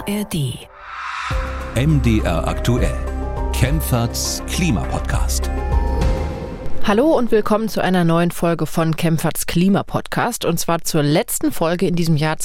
ARD. MDR aktuell. Kempferts Klimapodcast. Hallo und willkommen zu einer neuen Folge von Kempferts Klimapodcast, und zwar zur letzten Folge in diesem Jahr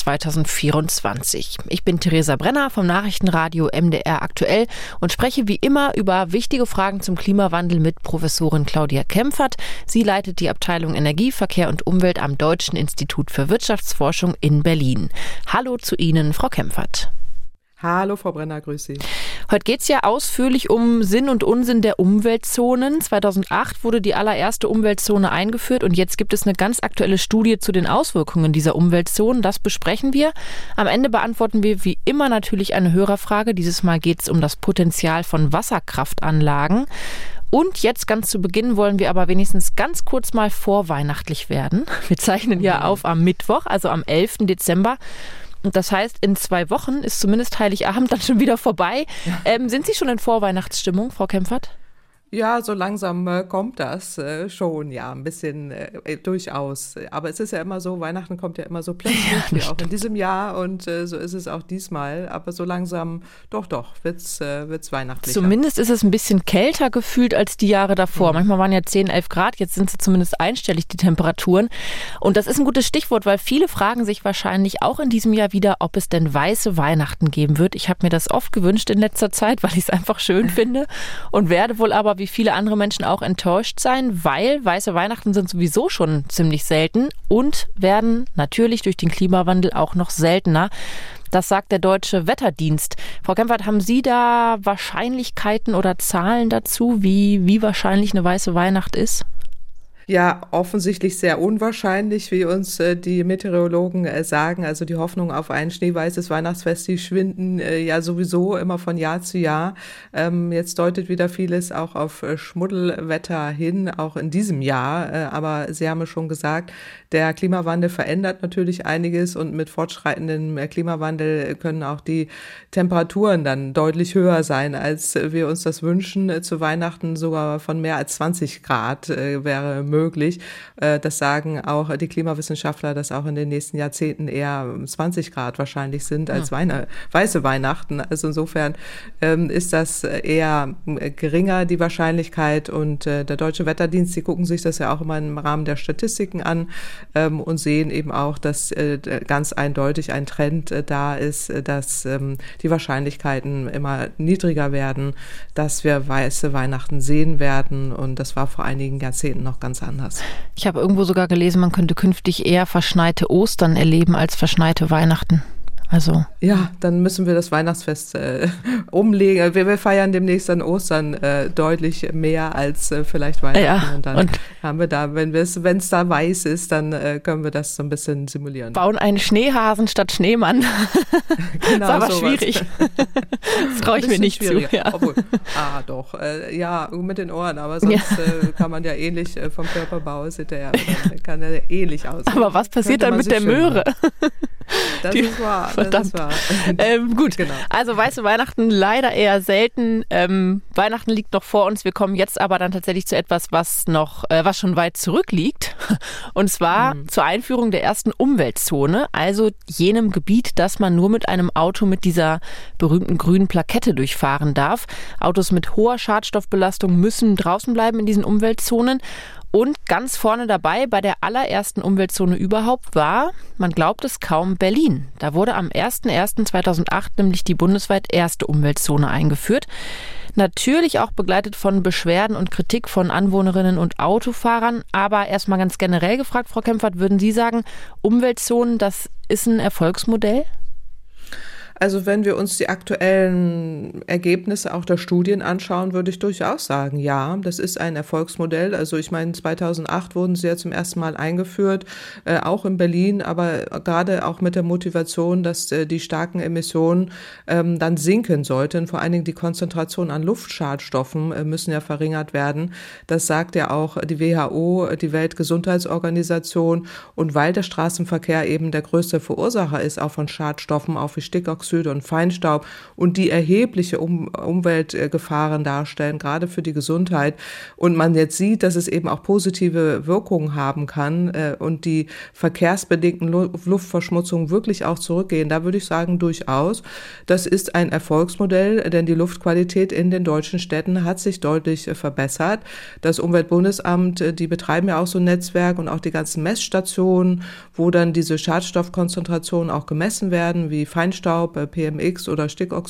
2024. Ich bin Theresa Brenner vom Nachrichtenradio MDR aktuell und spreche wie immer über wichtige Fragen zum Klimawandel mit Professorin Claudia Kempfert. Sie leitet die Abteilung Energie, Verkehr und Umwelt am Deutschen Institut für Wirtschaftsforschung in Berlin. Hallo zu Ihnen, Frau Kempfert. Hallo Frau Brenner, grüß Sie. Heute geht es ja ausführlich um Sinn und Unsinn der Umweltzonen. 2008 wurde die allererste Umweltzone eingeführt und jetzt gibt es eine ganz aktuelle Studie zu den Auswirkungen dieser Umweltzonen. Das besprechen wir. Am Ende beantworten wir wie immer natürlich eine Hörerfrage. Dieses Mal geht es um das Potenzial von Wasserkraftanlagen. Und jetzt ganz zu Beginn wollen wir aber wenigstens ganz kurz mal vorweihnachtlich werden. Wir zeichnen ja auf am Mittwoch, also am 11. Dezember. Und das heißt, in 2 Wochen ist zumindest Heiligabend dann schon wieder vorbei. Sind Sie schon in Vorweihnachtsstimmung, Frau Kempfert? Ja, so langsam kommt das schon, ja, ein bisschen durchaus. Aber es ist ja immer so, Weihnachten kommt ja immer so plötzlich, wie auch in diesem Jahr, und so ist es auch diesmal. Aber so langsam, doch, wird's weihnachtlicher. Zumindest ist es ein bisschen kälter gefühlt als die Jahre davor. Manchmal waren ja 10, 11 Grad, jetzt sind sie zumindest einstellig, die Temperaturen. Und das ist ein gutes Stichwort, weil viele fragen sich wahrscheinlich auch in diesem Jahr wieder, ob es denn weiße Weihnachten geben wird. Ich habe mir das oft gewünscht in letzter Zeit, weil ich es einfach schön finde und werde wohl aber wie viele andere Menschen auch enttäuscht sein, weil weiße Weihnachten sind sowieso schon ziemlich selten und werden natürlich durch den Klimawandel auch noch seltener. Das sagt der Deutsche Wetterdienst. Frau Kempfert, haben Sie da Wahrscheinlichkeiten oder Zahlen dazu, wie wahrscheinlich eine weiße Weihnacht ist? Ja, offensichtlich sehr unwahrscheinlich, wie uns die Meteorologen sagen. Also die Hoffnung auf ein schneeweißes Weihnachtsfest, die schwinden ja sowieso immer von Jahr zu Jahr. Jetzt deutet wieder vieles auch auf Schmuddelwetter hin, auch in diesem Jahr. Aber Sie haben es schon gesagt, der Klimawandel verändert natürlich einiges, und mit fortschreitendem Klimawandel können auch die Temperaturen dann deutlich höher sein, als wir uns das wünschen. Zu Weihnachten sogar von mehr als 20 Grad wäre möglich. Das sagen auch die Klimawissenschaftler, dass auch in den nächsten Jahrzehnten eher 20 Grad wahrscheinlich sind als weiße Weihnachten. Also insofern ist das eher geringer, die Wahrscheinlichkeit. Und der Deutsche Wetterdienst, die gucken sich das ja auch immer im Rahmen der Statistiken an und sehen eben auch, dass ganz eindeutig ein Trend da ist, dass die Wahrscheinlichkeiten immer niedriger werden, dass wir weiße Weihnachten sehen werden. Und das war vor einigen Jahrzehnten noch ganz anders. Ich habe irgendwo sogar gelesen, man könnte künftig eher verschneite Ostern erleben als verschneite Weihnachten. Also ja, dann müssen wir das Weihnachtsfest umlegen. Wir feiern demnächst an Ostern deutlich mehr als vielleicht Weihnachten. Ja, und dann haben wir da, wenn es da weiß ist, dann können wir das so ein bisschen simulieren. Bauen einen Schneehasen statt Schneemann. Genau, ist aber schwierig. Das traue ich mir nicht zu. Ja. Obwohl, doch. Ja, mit den Ohren, aber sonst kann man ja ähnlich vom Körperbau, kann ja ähnlich aussehen. Aber was passiert dann mit der Möhre? Das ist wahr. Verdammt. Gut, genau. Also weiße Weihnachten leider eher selten. Weihnachten liegt noch vor uns. Wir kommen jetzt aber dann tatsächlich zu etwas, was schon weit zurückliegt. Und zwar zur Einführung der ersten Umweltzone, also jenem Gebiet, das man nur mit einem Auto mit dieser berühmten grünen Plakette durchfahren darf. Autos mit hoher Schadstoffbelastung müssen draußen bleiben in diesen Umweltzonen. Und ganz vorne dabei bei der allerersten Umweltzone überhaupt war, man glaubt es kaum, Berlin. Da wurde am 01.01.2008 nämlich die bundesweit erste Umweltzone eingeführt. Natürlich auch begleitet von Beschwerden und Kritik von Anwohnerinnen und Autofahrern. Aber erstmal ganz generell gefragt, Frau Kempfert, würden Sie sagen, Umweltzonen, das ist ein Erfolgsmodell? Also wenn wir uns die aktuellen Ergebnisse auch der Studien anschauen, würde ich durchaus sagen, ja, das ist ein Erfolgsmodell. Also ich meine, 2008 wurden sie ja zum ersten Mal eingeführt, auch in Berlin, aber gerade auch mit der Motivation, dass die starken Emissionen dann sinken sollten. Vor allen Dingen die Konzentration an Luftschadstoffen müssen ja verringert werden. Das sagt ja auch die WHO, die Weltgesundheitsorganisation. Und weil der Straßenverkehr eben der größte Verursacher ist, auch von Schadstoffen, auch wie Stickoxid Stickoxide und Feinstaub und die erhebliche Umweltgefahren darstellen, gerade für die Gesundheit. Und man jetzt sieht, dass es eben auch positive Wirkungen haben kann und die verkehrsbedingten Luftverschmutzungen wirklich auch zurückgehen. Da würde ich sagen, durchaus. Das ist ein Erfolgsmodell, denn die Luftqualität in den deutschen Städten hat sich deutlich verbessert. Das Umweltbundesamt, die betreiben ja auch so ein Netzwerk und auch die ganzen Messstationen, wo dann diese Schadstoffkonzentrationen auch gemessen werden, wie Feinstaub, PMX oder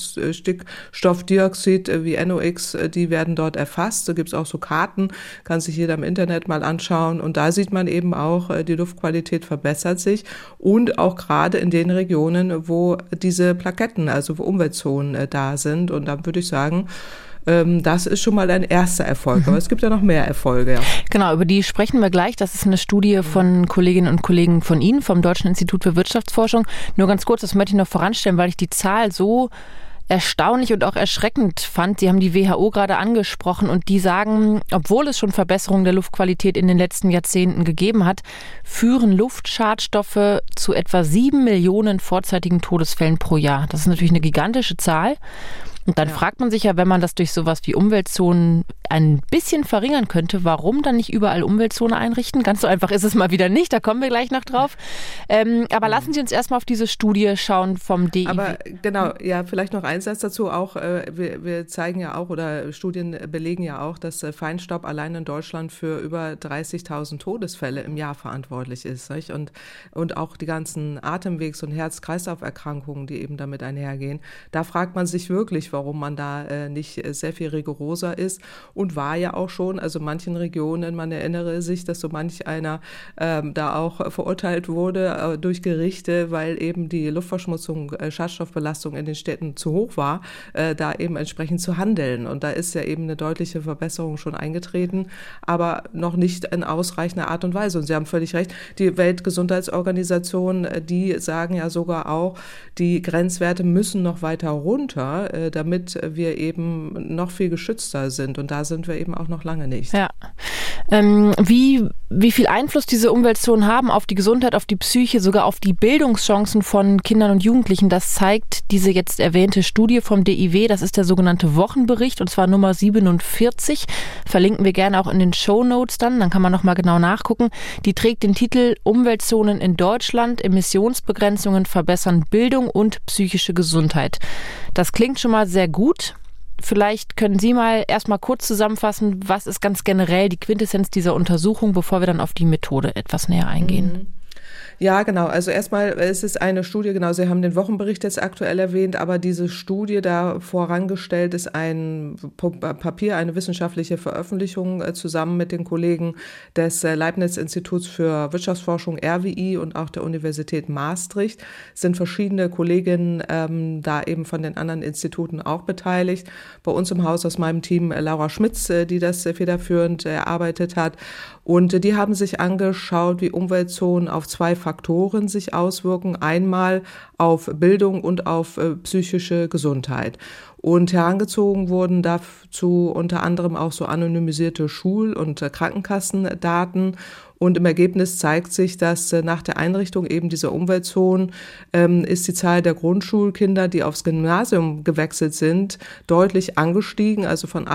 Stickstoffdioxid wie NOx, die werden dort erfasst. Da gibt es auch so Karten, kann sich jeder im Internet mal anschauen. Und da sieht man eben auch, die Luftqualität verbessert sich und auch gerade in den Regionen, wo diese Plaketten, also wo Umweltzonen da sind. Und da würde ich sagen, das ist schon mal ein erster Erfolg. Aber es gibt ja noch mehr Erfolge. Ja. Genau, über die sprechen wir gleich. Das ist eine Studie von Kolleginnen und Kollegen von Ihnen, vom Deutschen Institut für Wirtschaftsforschung. Nur ganz kurz, das möchte ich noch voranstellen, weil ich die Zahl so erstaunlich und auch erschreckend fand. Sie haben die WHO gerade angesprochen und die sagen, obwohl es schon Verbesserungen der Luftqualität in den letzten Jahrzehnten gegeben hat, führen Luftschadstoffe zu etwa 7 Millionen vorzeitigen Todesfällen pro Jahr. Das ist natürlich eine gigantische Zahl. Und dann fragt man sich ja, wenn man das durch sowas wie Umweltzonen ein bisschen verringern könnte, warum dann nicht überall Umweltzone einrichten? Ganz so einfach ist es mal wieder nicht, da kommen wir gleich noch drauf. Aber lassen Sie uns erstmal auf diese Studie schauen vom DIW. Aber genau, ja, vielleicht noch ein Satz dazu auch. Wir zeigen ja auch oder Studien belegen ja auch, dass Feinstaub allein in Deutschland für über 30.000 Todesfälle im Jahr verantwortlich ist. Nicht? Und auch die ganzen Atemwegs- und Herz-Kreislauf-Erkrankungen, die eben damit einhergehen. Da fragt man sich wirklich, warum man da nicht sehr viel rigoroser ist und war ja auch schon, also manchen Regionen, man erinnere sich, dass so manch einer da auch verurteilt wurde durch Gerichte, weil eben die Luftverschmutzung, Schadstoffbelastung in den Städten zu hoch war, da eben entsprechend zu handeln. Und da ist ja eben eine deutliche Verbesserung schon eingetreten, aber noch nicht in ausreichender Art und Weise. Und Sie haben völlig recht, die Weltgesundheitsorganisation, die sagen ja sogar auch, die Grenzwerte müssen noch weiter runter, damit wir eben noch viel geschützter sind. Und da sind wir eben auch noch lange nicht. Ja. Wie viel Einfluss diese Umweltzonen haben auf die Gesundheit, auf die Psyche, sogar auf die Bildungschancen von Kindern und Jugendlichen, das zeigt diese jetzt erwähnte Studie vom DIW. Das ist der sogenannte Wochenbericht und zwar Nummer 47. Verlinken wir gerne auch in den Shownotes dann kann man nochmal genau nachgucken. Die trägt den Titel Umweltzonen in Deutschland, Emissionsbegrenzungen verbessern Bildung und psychische Gesundheit. Das klingt schon mal sehr gut. Vielleicht können Sie mal erstmal kurz zusammenfassen, was ist ganz generell die Quintessenz dieser Untersuchung, bevor wir dann auf die Methode etwas näher eingehen. Ja, genau. Also erstmal, es ist eine Studie, genau, Sie haben den Wochenbericht jetzt aktuell erwähnt, aber diese Studie da vorangestellt ist ein Papier, eine wissenschaftliche Veröffentlichung zusammen mit den Kollegen des Leibniz-Instituts für Wirtschaftsforschung RWI und auch der Universität Maastricht. Es sind verschiedene Kolleginnen da eben von den anderen Instituten auch beteiligt. Bei uns im Haus aus meinem Team Laura Schmitz, die das federführend erarbeitet hat. Und die haben sich angeschaut, wie Umweltzonen auf zwei Faktoren sich auswirken. Einmal auf Bildung und auf psychische Gesundheit. Und herangezogen wurden dazu unter anderem auch so anonymisierte Schul- und Krankenkassendaten. Und im Ergebnis zeigt sich, dass nach der Einrichtung eben dieser Umweltzonen ist die Zahl der Grundschulkinder, die aufs Gymnasium gewechselt sind, deutlich angestiegen, also von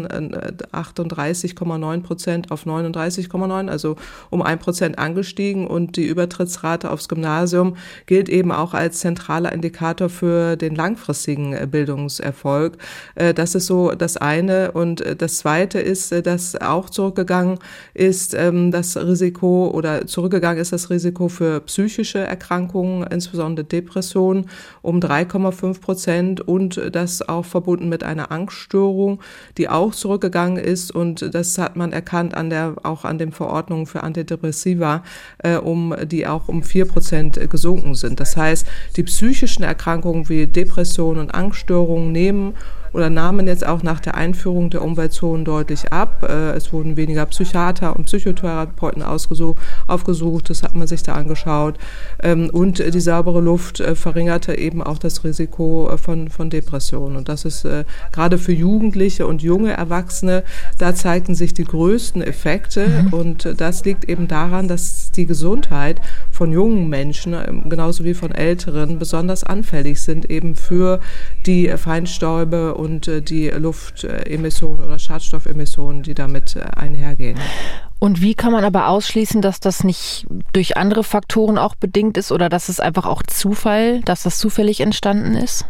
38,9% auf 39,9%, also um 1% angestiegen. Und die Übertrittsrate aufs Gymnasium gilt eben auch als zentraler Indikator für den langfristigen Bildungserfolg. Das ist so das eine. Und das zweite ist, dass auch zurückgegangen ist, das Risiko oder zurückgegangen ist das Risiko für psychische Erkrankungen, insbesondere Depressionen, um 3,5% und das auch verbunden mit einer Angststörung, die auch zurückgegangen ist und das hat man erkannt auch an den Verordnungen für Antidepressiva, die auch um 4% gesunken sind. Das heißt, die psychischen Erkrankungen wie Depressionen und Angststörungen nehmen oder nahmen jetzt auch nach der Einführung der Umweltzonen deutlich ab. Es wurden weniger Psychiater und Psychotherapeuten aufgesucht, das hat man sich da angeschaut. Und die saubere Luft verringerte eben auch das Risiko von Depressionen. Und das ist gerade für Jugendliche und junge Erwachsene, da zeigten sich die größten Effekte. Und das liegt eben daran, dass die Gesundheit von jungen Menschen, genauso wie von Älteren, besonders anfällig sind eben für die Feinstäube und die Luftemissionen oder Schadstoffemissionen, die damit einhergehen. Und wie kann man aber ausschließen, dass das nicht durch andere Faktoren auch bedingt ist oder dass es einfach auch dass das zufällig entstanden ist?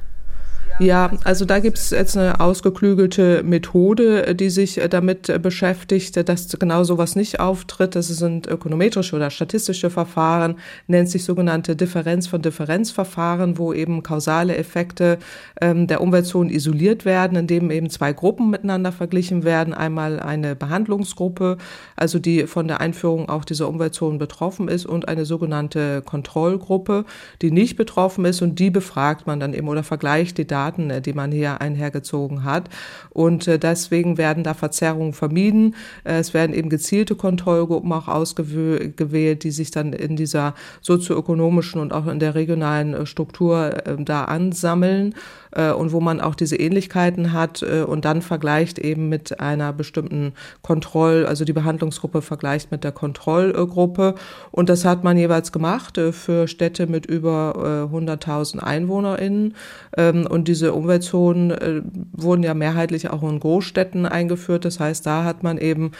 Ja, also da gibt es jetzt eine ausgeklügelte Methode, die sich damit beschäftigt, dass genau sowas nicht auftritt. Das sind ökonometrische oder statistische Verfahren, nennt sich sogenannte Differenz-von-Differenz-Verfahren, wo eben kausale Effekte der Umweltzonen isoliert werden, indem eben zwei Gruppen miteinander verglichen werden. Einmal eine Behandlungsgruppe, also die von der Einführung auch dieser Umweltzonen betroffen ist, und eine sogenannte Kontrollgruppe, die nicht betroffen ist, und die befragt man dann eben oder vergleicht die Daten, die man hier einhergezogen hat. Und deswegen werden da Verzerrungen vermieden. Es werden eben gezielte Kontrollgruppen auch ausgewählt, die sich dann in dieser sozioökonomischen und auch in der regionalen Struktur da ansammeln und wo man auch diese Ähnlichkeiten hat und dann vergleicht eben mit einer bestimmten also die Behandlungsgruppe vergleicht mit der Kontrollgruppe. Und das hat man jeweils gemacht für Städte mit über 100.000 EinwohnerInnen. Und diese Umweltzonen wurden ja mehrheitlich auch in Großstädten eingeführt. Das heißt, da hat man eben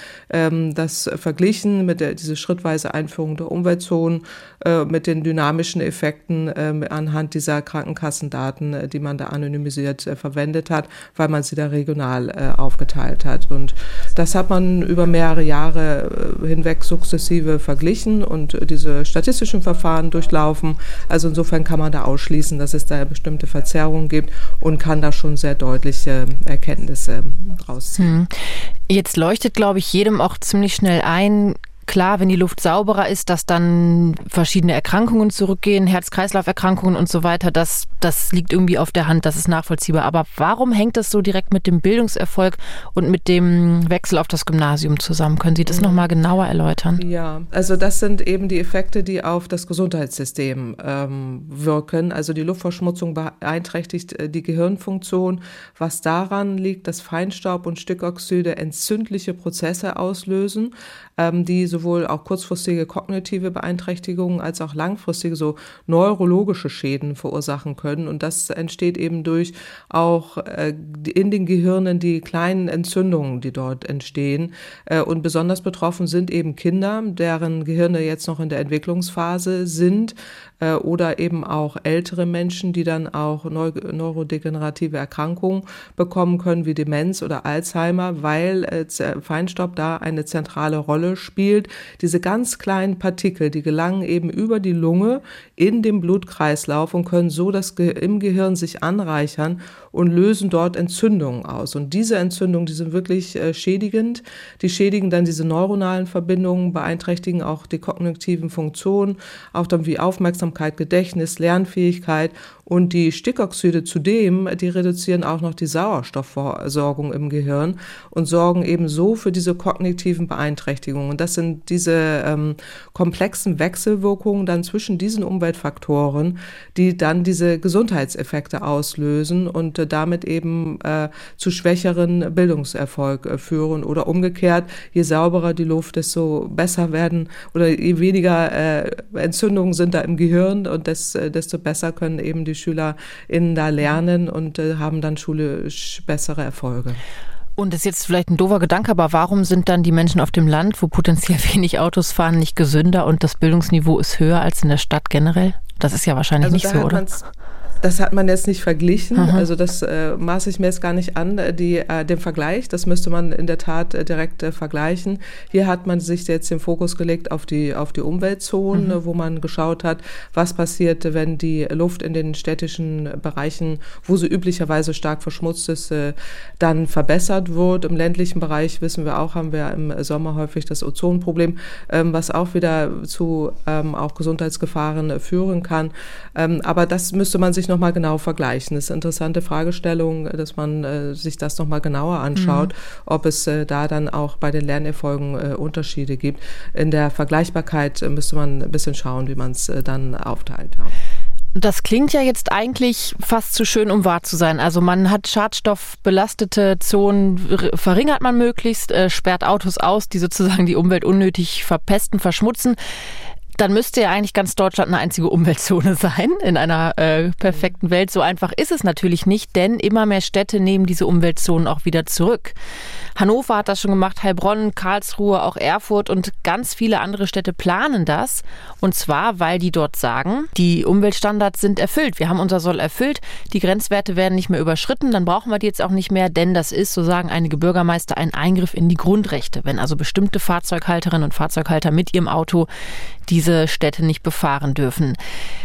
das verglichen mit diese schrittweise Einführung der Umweltzonen mit den dynamischen Effekten anhand dieser Krankenkassendaten, die man da anonymisiert verwendet hat, weil man sie da regional aufgeteilt hat. Und das hat man über mehrere Jahre hinweg sukzessive verglichen und diese statistischen Verfahren durchlaufen. Also insofern kann man da ausschließen, dass es da bestimmte Verzerrungen gibt und kann da schon sehr deutliche Erkenntnisse rausziehen. Jetzt leuchtet, glaube ich, jedem auch ziemlich schnell ein, klar, wenn die Luft sauberer ist, dass dann verschiedene Erkrankungen zurückgehen, Herz-Kreislauf-Erkrankungen und so weiter, das liegt irgendwie auf der Hand, das ist nachvollziehbar. Aber warum hängt das so direkt mit dem Bildungserfolg und mit dem Wechsel auf das Gymnasium zusammen? Können Sie das nochmal genauer erläutern? Ja, also das sind eben die Effekte, die auf das Gesundheitssystem wirken. Also die Luftverschmutzung beeinträchtigt die Gehirnfunktion, was daran liegt, dass Feinstaub und Stickoxide entzündliche Prozesse auslösen, die sowohl auch kurzfristige kognitive Beeinträchtigungen als auch langfristige so neurologische Schäden verursachen können. Und das entsteht eben durch auch in den Gehirnen die kleinen Entzündungen, die dort entstehen. Und besonders betroffen sind eben Kinder, deren Gehirne jetzt noch in der Entwicklungsphase sind, oder eben auch ältere Menschen, die dann auch neurodegenerative Erkrankungen bekommen können, wie Demenz oder Alzheimer, weil Feinstaub da eine zentrale Rolle spielt. Diese ganz kleinen Partikel, die gelangen eben über die Lunge in den Blutkreislauf und können so im Gehirn sich anreichern und lösen dort Entzündungen aus. Und diese Entzündungen, die sind wirklich schädigend. Die schädigen dann diese neuronalen Verbindungen, beeinträchtigen auch die kognitiven Funktionen, auch dann wie Aufmerksamkeit, Gedächtnis, Lernfähigkeit. Und die Stickoxide zudem, die reduzieren auch noch die Sauerstoffversorgung im Gehirn und sorgen eben so für diese kognitiven Beeinträchtigungen. Und das sind diese komplexen Wechselwirkungen dann zwischen diesen Umweltfaktoren, die dann diese Gesundheitseffekte auslösen und damit eben zu schwächeren Bildungserfolg führen. Oder umgekehrt, je sauberer die Luft, desto besser werden oder je weniger Entzündungen sind da im Gehirn und desto besser können eben die SchülerInnen da lernen und haben dann schulisch bessere Erfolge. Und das ist jetzt vielleicht ein doofer Gedanke, aber warum sind dann die Menschen auf dem Land, wo potenziell wenig Autos fahren, nicht gesünder und das Bildungsniveau ist höher als in der Stadt generell? Das ist ja wahrscheinlich nicht so, oder? Das hat man jetzt nicht verglichen, also das maße ich mir jetzt gar nicht an, den Vergleich, das müsste man in der Tat direkt vergleichen. Hier hat man sich jetzt den Fokus gelegt auf die Umweltzonen, wo man geschaut hat, was passiert, wenn die Luft in den städtischen Bereichen, wo sie üblicherweise stark verschmutzt ist, dann verbessert wird. Im ländlichen Bereich, wissen wir auch, haben wir im Sommer häufig das Ozonproblem, was auch wieder zu auch Gesundheitsgefahren führen kann. Aber das müsste man sich nochmal genau vergleichen. Das ist eine interessante Fragestellung, dass man sich das nochmal genauer anschaut, ob es da dann auch bei den Lernerfolgen Unterschiede gibt. In der Vergleichbarkeit müsste man ein bisschen schauen, wie man es dann aufteilt. Ja. Das klingt ja jetzt eigentlich fast zu schön, um wahr zu sein. Also man hat schadstoffbelastete Zonen, verringert man möglichst, sperrt Autos aus, die sozusagen die Umwelt unnötig verpesten, verschmutzen. Dann müsste ja eigentlich ganz Deutschland eine einzige Umweltzone sein in einer perfekten Welt. So einfach ist es natürlich nicht, denn immer mehr Städte nehmen diese Umweltzonen auch wieder zurück. Hannover hat das schon gemacht, Heilbronn, Karlsruhe, auch Erfurt und ganz viele andere Städte planen das. Und zwar, weil die dort sagen, die Umweltstandards sind erfüllt. Wir haben unser Soll erfüllt, die Grenzwerte werden nicht mehr überschritten, dann brauchen wir die jetzt auch nicht mehr, denn das ist, so sagen einige Bürgermeister, ein Eingriff in die Grundrechte. Wenn also bestimmte Fahrzeughalterinnen und Fahrzeughalter mit ihrem Auto diese Städte nicht befahren dürfen.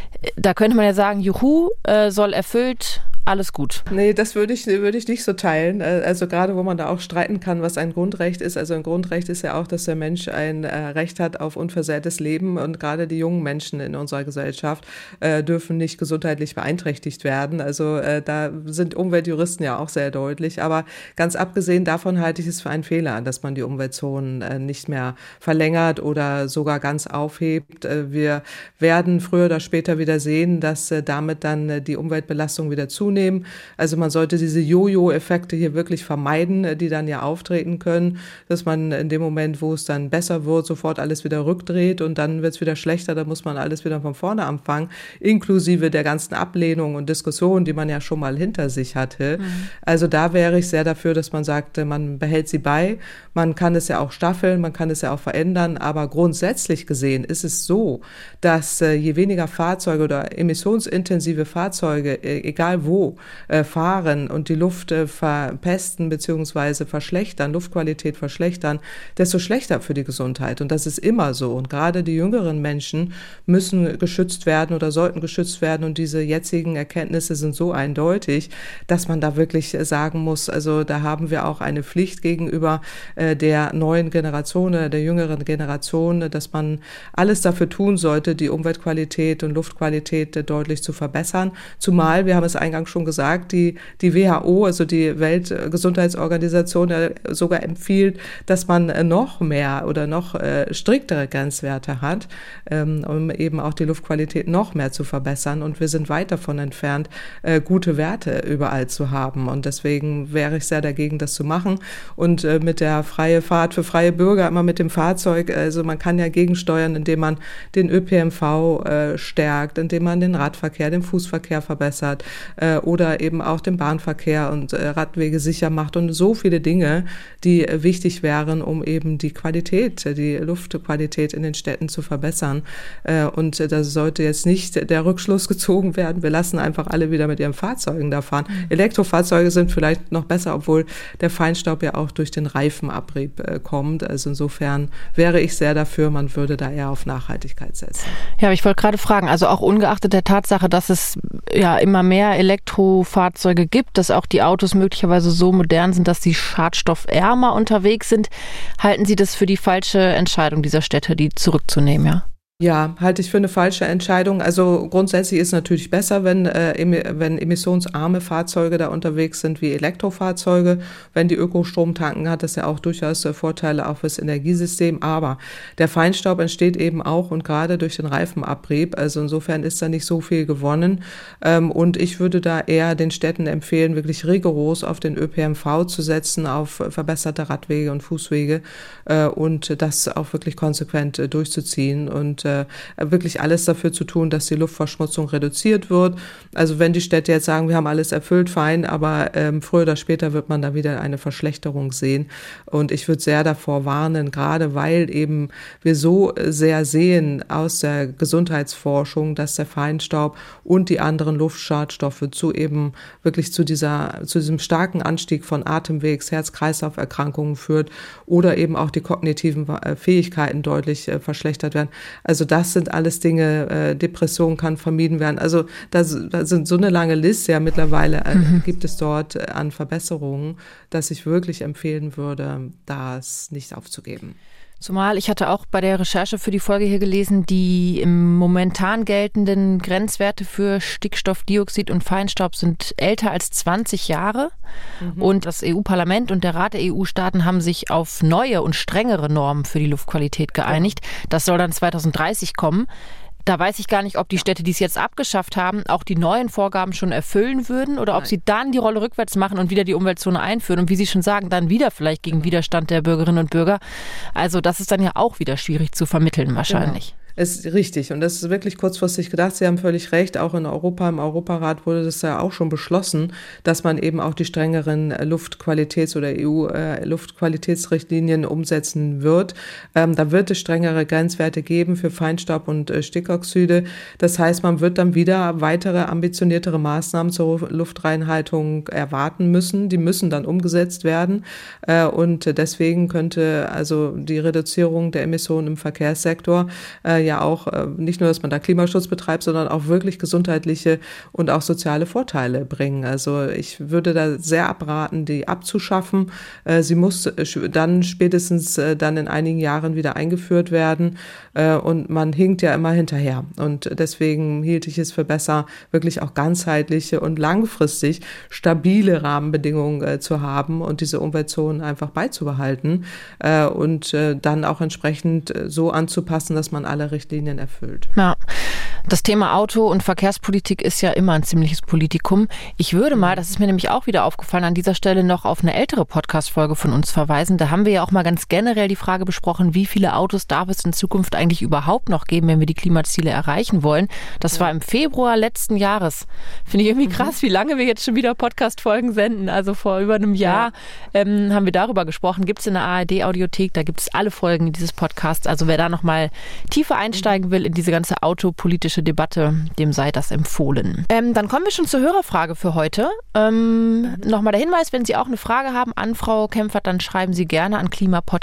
Da könnte man ja sagen, juhu, Soll erfüllt, alles gut. Nee, das würde ich nicht so teilen. Also gerade, wo man da auch streiten kann, was ein Grundrecht ist. Also ein Grundrecht ist ja auch, dass der Mensch ein Recht hat auf unversehrtes Leben. Und gerade die jungen Menschen in unserer Gesellschaft dürfen nicht gesundheitlich beeinträchtigt werden. Also da sind Umweltjuristen ja auch sehr deutlich. Aber ganz abgesehen davon halte ich es für einen Fehler, dass man die Umweltzonen nicht mehr verlängert oder sogar ganz aufhebt. Wir werden früher oder später wieder sehen, dass damit dann die Umweltbelastung wieder zunimmt. Also man sollte diese Jojo-Effekte hier wirklich vermeiden, die dann ja auftreten können, dass man in dem Moment, wo es dann besser wird, sofort alles wieder rückdreht und dann wird es wieder schlechter, dann muss man alles wieder von vorne anfangen, inklusive der ganzen Ablehnung und Diskussion, die man ja schon mal hinter sich hatte. Also da wäre ich sehr dafür, dass man sagt, man behält sie bei, man kann es ja auch staffeln, man kann es ja auch verändern, aber grundsätzlich gesehen ist es so, dass je weniger Fahrzeuge oder emissionsintensive Fahrzeuge, egal wo, fahren und die Luft verpesten bzw. verschlechtern, Luftqualität verschlechtern, desto schlechter für die Gesundheit. Und das ist immer so. Und gerade die jüngeren Menschen müssen geschützt werden oder sollten geschützt werden. Und diese jetzigen Erkenntnisse sind so eindeutig, dass man da wirklich sagen muss, also da haben wir auch eine Pflicht gegenüber der neuen Generation, der jüngeren Generation, dass man alles dafür tun sollte, die Umweltqualität und Luftqualität deutlich zu verbessern. Zumal, wir haben es eingangs schon gesagt, die WHO, also die Weltgesundheitsorganisation, sogar empfiehlt, dass man noch mehr oder noch striktere Grenzwerte hat, um eben auch die Luftqualität noch mehr zu verbessern. Und wir sind weit davon entfernt, gute Werte überall zu haben. Und deswegen wäre ich sehr dagegen, das zu machen. Und mit der freie Fahrt für freie Bürger, immer mit dem Fahrzeug, also man kann ja gegensteuern, indem man den ÖPNV stärkt, indem man den Radverkehr, den Fußverkehr verbessert, oder eben auch den Bahnverkehr und Radwege sicher macht und so viele Dinge, die wichtig wären, um eben die Qualität, die Luftqualität in den Städten zu verbessern. Und da sollte jetzt nicht der Rückschluss gezogen werden, wir lassen einfach alle wieder mit ihren Fahrzeugen da fahren. Elektrofahrzeuge sind vielleicht noch besser, obwohl der Feinstaub ja auch durch den Reifenabrieb kommt. Also insofern wäre ich sehr dafür, man würde da eher auf Nachhaltigkeit setzen. Ja, aber ich wollte gerade fragen, also auch ungeachtet der Tatsache, dass es ja immer mehr Elektrofahrzeuge gibt, dass auch die Autos möglicherweise so modern sind, dass sie schadstoffärmer unterwegs sind. Halten Sie das für die falsche Entscheidung dieser Städte, die zurückzunehmen, ja? Ja, halte ich für eine falsche Entscheidung. Also grundsätzlich ist es natürlich besser, wenn emissionsarme Fahrzeuge da unterwegs sind wie Elektrofahrzeuge. Wenn die Ökostrom tanken, hat das ja auch durchaus Vorteile auch fürs Energiesystem. Aber der Feinstaub entsteht eben auch und gerade durch den Reifenabrieb. Also insofern ist da nicht so viel gewonnen. Und ich würde da eher den Städten empfehlen, wirklich rigoros auf den ÖPNV zu setzen, auf verbesserte Radwege und Fußwege und das auch wirklich konsequent durchzuziehen und wirklich alles dafür zu tun, dass die Luftverschmutzung reduziert wird. Also wenn die Städte jetzt sagen, wir haben alles erfüllt, fein, aber früher oder später wird man da wieder eine Verschlechterung sehen. Und ich würde sehr davor warnen, gerade weil eben wir so sehr sehen aus der Gesundheitsforschung, dass der Feinstaub und die anderen Luftschadstoffe zu diesem starken Anstieg von Atemwegs-, Herz-Kreislauf-Erkrankungen führt oder eben auch die kognitiven Fähigkeiten deutlich verschlechtert werden. Also das sind alles Dinge, Depression kann vermieden werden. Also da sind so eine lange Liste, ja mittlerweile gibt es dort an Verbesserungen, dass ich wirklich empfehlen würde, das nicht aufzugeben. Zumal ich hatte auch bei der Recherche für die Folge hier gelesen, die im momentan geltenden Grenzwerte für Stickstoffdioxid und Feinstaub sind älter als 20 Jahre. Und das EU-Parlament und der Rat der EU-Staaten haben sich auf neue und strengere Normen für die Luftqualität geeinigt. Das soll dann 2030 kommen. Da weiß ich gar nicht, ob die Städte, die es jetzt abgeschafft haben, auch die neuen Vorgaben schon erfüllen würden oder ob sie dann die Rolle rückwärts machen und wieder die Umweltzone einführen und wie Sie schon sagen, dann wieder vielleicht gegen Widerstand der Bürgerinnen und Bürger. Also das ist dann ja auch wieder schwierig zu vermitteln wahrscheinlich. Genau. Ist richtig und das ist wirklich kurzfristig gedacht. Sie haben völlig recht, auch in Europa, im Europarat wurde das ja auch schon beschlossen, dass man eben auch die strengeren Luftqualitäts- oder EU-Luftqualitätsrichtlinien umsetzen wird. Da wird es strengere Grenzwerte geben für Feinstaub und Stickoxide. Das heißt, man wird dann wieder weitere ambitioniertere Maßnahmen zur Luftreinhaltung erwarten müssen. Die müssen dann umgesetzt werden und deswegen könnte also die Reduzierung der Emissionen im Verkehrssektor ja auch nicht nur, dass man da Klimaschutz betreibt, sondern auch wirklich gesundheitliche und auch soziale Vorteile bringen. Also ich würde da sehr abraten, die abzuschaffen. Sie muss dann spätestens dann in einigen Jahren wieder eingeführt werden und man hinkt ja immer hinterher. Und deswegen hielt ich es für besser, wirklich auch ganzheitliche und langfristig stabile Rahmenbedingungen zu haben und diese Umweltzonen einfach beizubehalten und dann auch entsprechend so anzupassen, dass man alle Richtlinien erfüllt. Ja, das Thema Auto- und Verkehrspolitik ist ja immer ein ziemliches Politikum. Ich würde mal, das ist mir nämlich auch wieder aufgefallen, an dieser Stelle noch auf eine ältere Podcast-Folge von uns verweisen. Da haben wir ja auch mal ganz generell die Frage besprochen, wie viele Autos darf es in Zukunft eigentlich überhaupt noch geben, wenn wir die Klimaziele erreichen wollen. Das war im Februar letzten Jahres. Finde ich irgendwie krass, wie lange wir jetzt schon wieder Podcast-Folgen senden. Also vor über einem Jahr haben wir darüber gesprochen. Gibt es in der ARD-Audiothek, da gibt es alle Folgen dieses Podcasts. Also wer da nochmal tiefer einsteigen will in diese ganze autopolitische Debatte, dem sei das empfohlen. Dann kommen wir schon zur Hörerfrage für heute. Nochmal der Hinweis, wenn Sie auch eine Frage haben an Frau Kempfert, dann schreiben Sie gerne an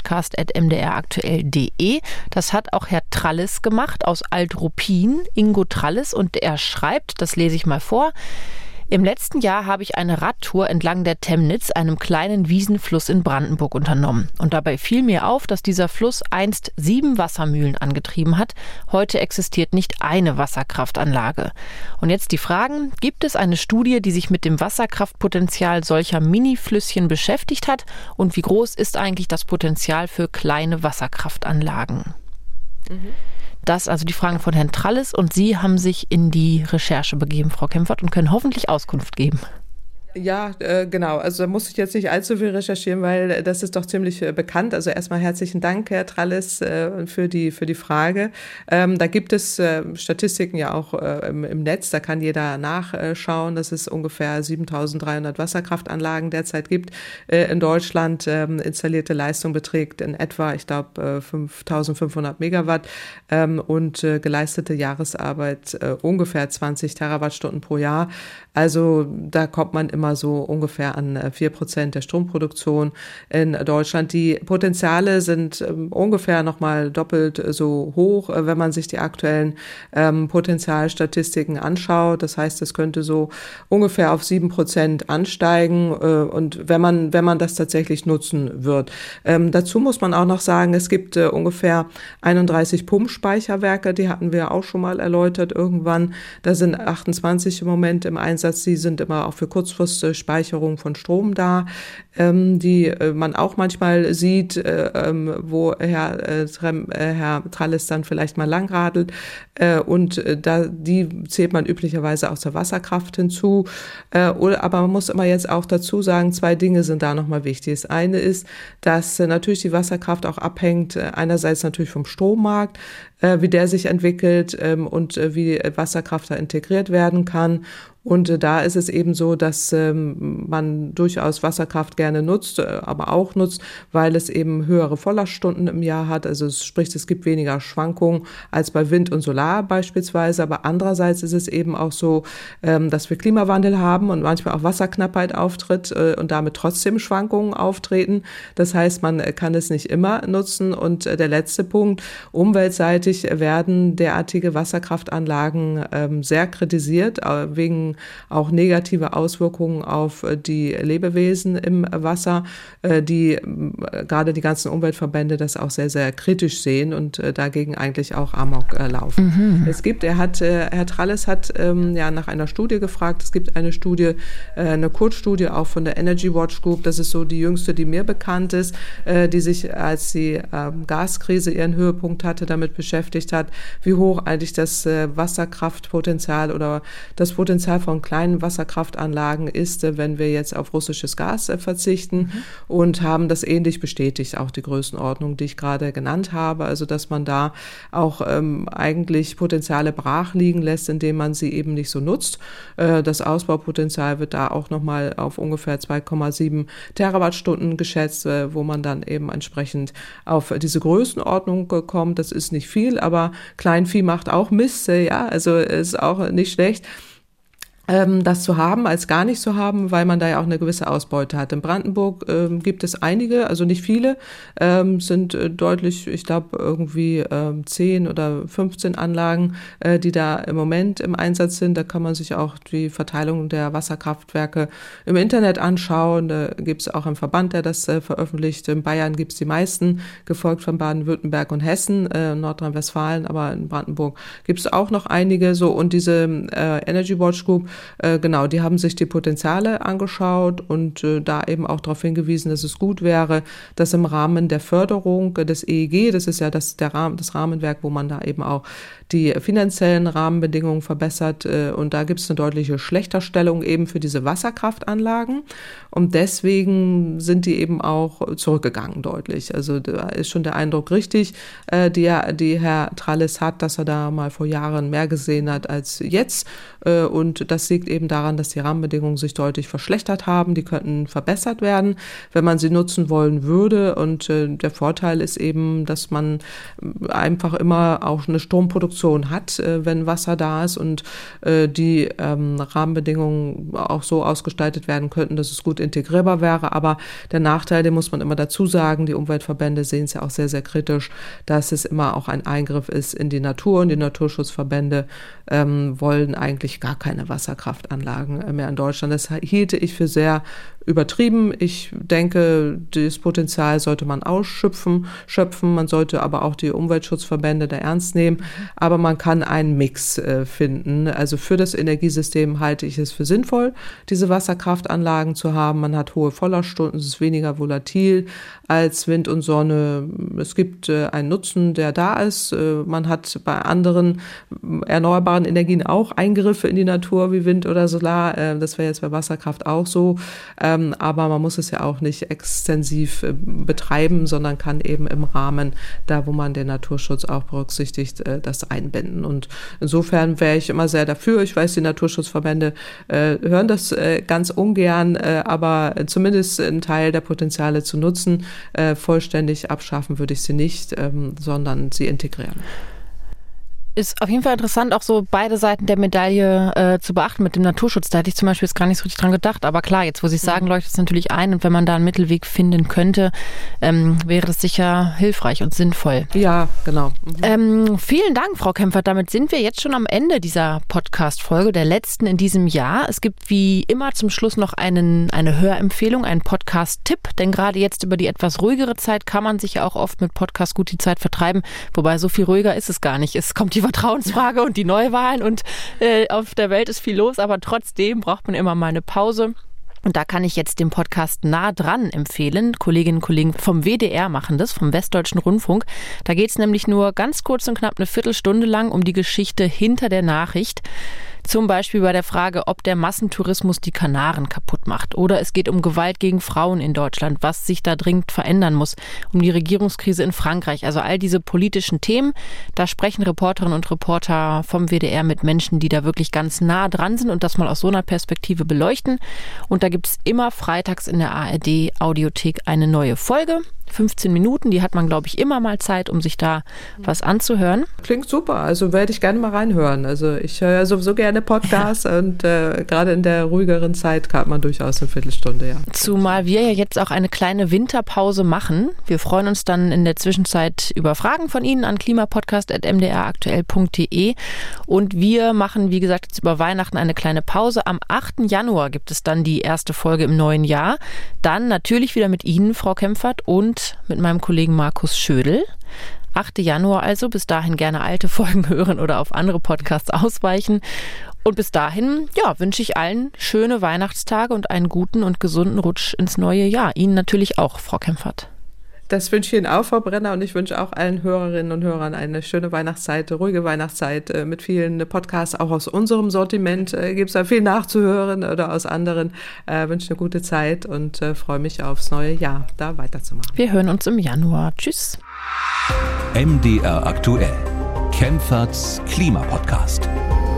klimapodcast@mdraktuell.de. Das hat auch Herr Tralles gemacht aus Alt-Ruppin, Ingo Tralles, und er schreibt, das lese ich mal vor: Im letzten Jahr habe ich eine Radtour entlang der Temnitz, einem kleinen Wiesenfluss in Brandenburg, unternommen. Und dabei fiel mir auf, dass dieser Fluss einst 7 Wassermühlen angetrieben hat. Heute existiert nicht eine Wasserkraftanlage. Und jetzt die Fragen: Gibt es eine Studie, die sich mit dem Wasserkraftpotenzial solcher Mini-Flüsschen beschäftigt hat? Und wie groß ist eigentlich das Potenzial für kleine Wasserkraftanlagen? Das also die Fragen von Herrn Tralles und Sie haben sich in die Recherche begeben, Frau Kempfert, und können hoffentlich Auskunft geben. Ja, genau. Also da muss ich jetzt nicht allzu viel recherchieren, weil das ist doch ziemlich bekannt. Also erstmal herzlichen Dank, Herr Tralles, für die Frage. Da gibt es Statistiken ja auch im Netz, da kann jeder nachschauen, dass es ungefähr 7.300 Wasserkraftanlagen derzeit gibt in Deutschland. Installierte Leistung beträgt in etwa, ich glaube, 5.500 Megawatt und geleistete Jahresarbeit ungefähr 20 Terawattstunden pro Jahr. Also da kommt man immer so ungefähr an 4% der Stromproduktion in Deutschland. Die Potenziale sind ungefähr nochmal doppelt so hoch, wenn man sich die aktuellen Potenzialstatistiken anschaut. Das heißt, es könnte so ungefähr auf 7% ansteigen und wenn man das tatsächlich nutzen wird. Dazu muss man auch noch sagen, es gibt ungefähr 31 Pumpspeicherwerke, die hatten wir auch schon mal erläutert irgendwann. Da sind 28 im Moment im Einsatz. Die sind immer auch für Kurzfristspeicherung von Strom da, die man auch manchmal sieht, wo Herr Tralles dann vielleicht mal langradelt. Und die zählt man üblicherweise aus der Wasserkraft hinzu. Aber man muss immer jetzt auch dazu sagen, 2 Dinge sind da nochmal wichtig. Das eine ist, dass natürlich die Wasserkraft auch abhängt, einerseits natürlich vom Strommarkt, wie der sich entwickelt und wie Wasserkraft da integriert werden kann. Und da ist es eben so, dass man durchaus Wasserkraft gerne nutzt, aber auch nutzt, weil es eben höhere Volllaststunden im Jahr hat. Also sprich, es gibt weniger Schwankungen als bei Wind und Solar beispielsweise. Aber andererseits ist es eben auch so, dass wir Klimawandel haben und manchmal auch Wasserknappheit auftritt und damit trotzdem Schwankungen auftreten. Das heißt, man kann es nicht immer nutzen. Und der letzte Punkt, Umweltseite, Gleichzeitig werden derartige Wasserkraftanlagen sehr kritisiert, wegen auch negativer Auswirkungen auf die Lebewesen im Wasser, die gerade die ganzen Umweltverbände das auch sehr, sehr kritisch sehen und dagegen eigentlich auch Amok laufen. Herr Tralles hat nach einer Studie gefragt. Es gibt eine Studie, eine Kurzstudie auch von der Energy Watch Group, das ist so die jüngste, die mir bekannt ist, die sich, als die Gaskrise ihren Höhepunkt hatte, damit beschäftigt hat, wie hoch eigentlich das Wasserkraftpotenzial oder das Potenzial von kleinen Wasserkraftanlagen ist, wenn wir jetzt auf russisches Gas verzichten, und haben das ähnlich bestätigt, auch die Größenordnung, die ich gerade genannt habe, also dass man da auch eigentlich Potenziale brach liegen lässt, indem man sie eben nicht so nutzt. Das Ausbaupotenzial wird da auch nochmal auf ungefähr 2,7 Terawattstunden geschätzt, wo man dann eben entsprechend auf diese Größenordnung kommt. Das ist nicht viel, aber Kleinvieh macht auch Mist, also ist auch nicht schlecht, das zu haben, als gar nicht zu haben, weil man da ja auch eine gewisse Ausbeute hat. In Brandenburg gibt es einige, also nicht viele, sind deutlich, ich glaube irgendwie 10 oder 15 Anlagen, die da im Moment im Einsatz sind. Da kann man sich auch die Verteilung der Wasserkraftwerke im Internet anschauen. Da gibt es auch einen Verband, der das veröffentlicht. In Bayern gibt es die meisten, gefolgt von Baden-Württemberg und Hessen, Nordrhein-Westfalen, aber in Brandenburg gibt es auch noch einige. So, und diese Energy Watch Group, die haben sich die Potenziale angeschaut und da eben auch darauf hingewiesen, dass es gut wäre, dass im Rahmen der Förderung des EEG, das ist ja das Rahmenwerk, wo man da eben auch die finanziellen Rahmenbedingungen verbessert, und da gibt es eine deutliche Schlechterstellung eben für diese Wasserkraftanlagen, und deswegen sind die eben auch zurückgegangen deutlich. Also da ist schon der Eindruck richtig, die Herr Tralles hat, dass er da mal vor Jahren mehr gesehen hat als jetzt, und das liegt eben daran, dass die Rahmenbedingungen sich deutlich verschlechtert haben. Die könnten verbessert werden, wenn man sie nutzen wollen würde, und der Vorteil ist eben, dass man einfach immer auch eine Stromproduktion hat, wenn Wasser da ist, und die Rahmenbedingungen auch so ausgestaltet werden könnten, dass es gut integrierbar wäre. Aber der Nachteil, den muss man immer dazu sagen, die Umweltverbände sehen es ja auch sehr, sehr kritisch, dass es immer auch ein Eingriff ist in die Natur, und die Naturschutzverbände wollen eigentlich gar keine Wasserkraftanlagen mehr in Deutschland. Das hielte ich für sehr übertrieben. Ich denke, das Potenzial sollte man ausschöpfen. Man sollte aber auch die Umweltschutzverbände da ernst nehmen. Aber man kann einen Mix finden. Also für das Energiesystem halte ich es für sinnvoll, diese Wasserkraftanlagen zu haben. Man hat hohe Volllaststunden, es ist weniger volatil als Wind und Sonne. Es gibt einen Nutzen, der da ist. Man hat bei anderen erneuerbaren Energien auch Eingriffe in die Natur wie Wind oder Solar. Das wäre jetzt bei Wasserkraft auch so. Aber man muss es ja auch nicht extensiv betreiben, sondern kann eben im Rahmen, da wo man den Naturschutz auch berücksichtigt, das einbinden. Und insofern wäre ich immer sehr dafür. Ich weiß, die Naturschutzverbände hören das ganz ungern, aber zumindest einen Teil der Potenziale zu nutzen. Vollständig abschaffen würde ich sie nicht, sondern sie integrieren. Ist auf jeden Fall interessant, auch so beide Seiten der Medaille zu beachten mit dem Naturschutz. Da hätte ich zum Beispiel jetzt gar nicht so richtig dran gedacht. Aber klar, jetzt wo Sie es sagen, leuchtet es natürlich ein. Und wenn man da einen Mittelweg finden könnte, wäre das sicher hilfreich und sinnvoll. Ja, genau. Vielen Dank, Frau Kempfert. Damit sind wir jetzt schon am Ende dieser Podcast-Folge, der letzten in diesem Jahr. Es gibt wie immer zum Schluss noch eine Hörempfehlung, einen Podcast-Tipp. Denn gerade jetzt über die etwas ruhigere Zeit kann man sich ja auch oft mit Podcast gut die Zeit vertreiben. Wobei so viel ruhiger ist es gar nicht. Es kommt die Vertrauensfrage und die Neuwahlen und auf der Welt ist viel los, aber trotzdem braucht man immer mal eine Pause. Und da kann ich jetzt den Podcast Nah dran empfehlen. Kolleginnen und Kollegen vom WDR machen das, vom Westdeutschen Rundfunk. Da geht es nämlich nur ganz kurz und knapp eine Viertelstunde lang um die Geschichte hinter der Nachricht. Zum Beispiel bei der Frage, ob der Massentourismus die Kanaren kaputt macht. Oder es geht um Gewalt gegen Frauen in Deutschland, was sich da dringend verändern muss. Um die Regierungskrise in Frankreich. Also all diese politischen Themen. Da sprechen Reporterinnen und Reporter vom WDR mit Menschen, die da wirklich ganz nah dran sind und das mal aus so einer Perspektive beleuchten. Und da gibt es immer freitags in der ARD Audiothek eine neue Folge. 15 Minuten, die hat man, glaube ich, immer mal Zeit, um sich da was anzuhören. Klingt super, also werde ich gerne mal reinhören. Also ich höre ja sowieso gerne Podcasts und gerade in der ruhigeren Zeit kann man durchaus eine Viertelstunde, ja. Zumal wir ja jetzt auch eine kleine Winterpause machen. Wir freuen uns dann in der Zwischenzeit über Fragen von Ihnen an klimapodcast@mdraktuell.de und wir machen, wie gesagt, jetzt über Weihnachten eine kleine Pause. Am 8. Januar gibt es dann die erste Folge im neuen Jahr. Dann natürlich wieder mit Ihnen, Frau Kempfert, und mit meinem Kollegen Markus Schödel. 8. Januar also, bis dahin gerne alte Folgen hören oder auf andere Podcasts ausweichen. Und bis dahin, ja, wünsche ich allen schöne Weihnachtstage und einen guten und gesunden Rutsch ins neue Jahr. Ihnen natürlich auch, Frau Kempfert. Das wünsche ich Ihnen auch, Frau Brenner, und ich wünsche auch allen Hörerinnen und Hörern eine schöne Weihnachtszeit, ruhige Weihnachtszeit mit vielen Podcasts, auch aus unserem Sortiment. Gibt es da viel nachzuhören oder aus anderen. Wünsche eine gute Zeit und freue mich aufs neue Jahr, da weiterzumachen. Wir hören uns im Januar. Tschüss. MDR aktuell. Kempferts Klimapodcast.